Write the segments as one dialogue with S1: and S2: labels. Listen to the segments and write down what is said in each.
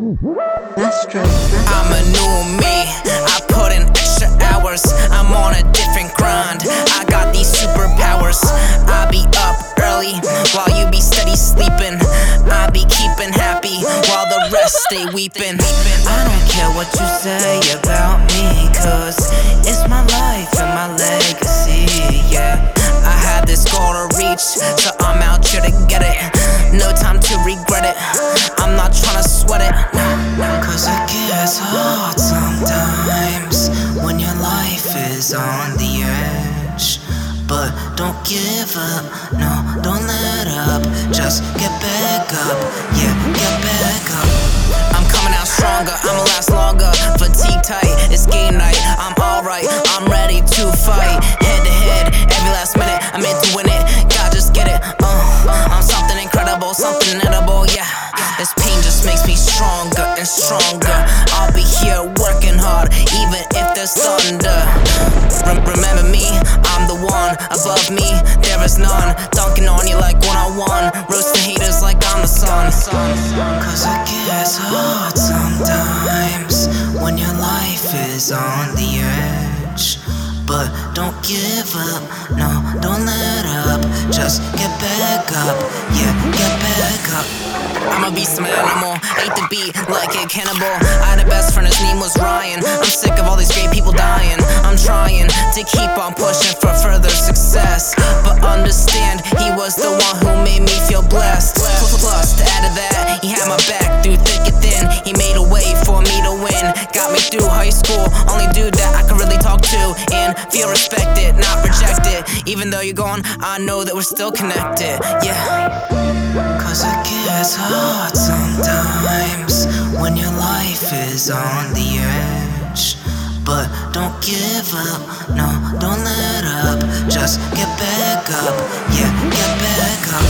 S1: I'm a new me, I put in extra hours, I'm on a different grind, I got these superpowers. I be up early, while you be steady sleeping. I be keeping happy, while the rest stay weeping. I don't care what you say about me, cause it's my life and my legacy, yeah. I had this goal to reach, so I'm out here to get it. No time to regret it, I'm not tryna sweat it. Cause it gets hard sometimes when your life is on the edge. But don't give up, no, don't let up. Just get back up, yeah, get back up. I'm coming out stronger, I'ma last longer. Fatigue tight, it's game night, I'm alright, I'm ready to fight. Head to head, every last minute, I'm into win it. God, just get it, I'm something incredible, something edible, yeah. This pain just makes me stronger and stronger. I'll be here working hard, even if there's thunder. Remember me, I'm the one. Above me, there is none. Dunking on you like one-on-one, roasting haters like I'm the sun. Cause it gets hard sometimes when your life is on the edge. But don't give up, no, don't let up. Just get back up, yeah, get back up. I'ma be some animal, ate the beat like a cannibal. I had a best friend, his name was Ryan. I'm sick of all these great people dying. I'm trying to keep on pushing for further success, but understand, he was the one who made me feel blessed. Plus, to add to that, he had my back through thick and thin. He made a way for me to win, got me through high school. Only dude that I could really talk to and feel respected, not rejected. Even though you're gone, I know that we're still connected, yeah. Cause it gets hard sometimes when your life is on the edge. But don't give up, no, don't let up. Just get back up, yeah, get back up.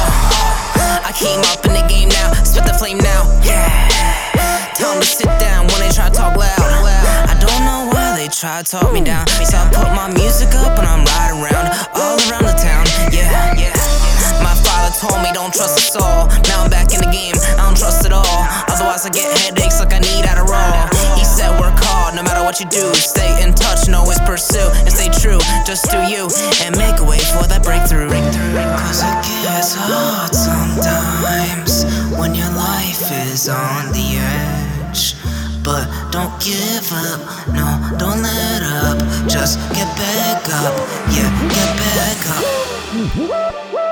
S1: I came up in the game now, spit the flame now, yeah. Tell them to sit down when they try to talk loud. I don't know why they try to talk me down, so I put my music up and I'm riding around, all around the town, yeah, yeah. My father told me don't trust us all. Now I'm back in the game, I don't trust it all. Otherwise I get headaches like I need Adderall. He said work hard no matter what you do. Stay in touch and always pursue, and stay true, just do you, and make a way for that breakthrough. Cause it gets hard sometimes when your life is on the edge. But don't give up, no, don't let up. Just get back up, yeah, get back up.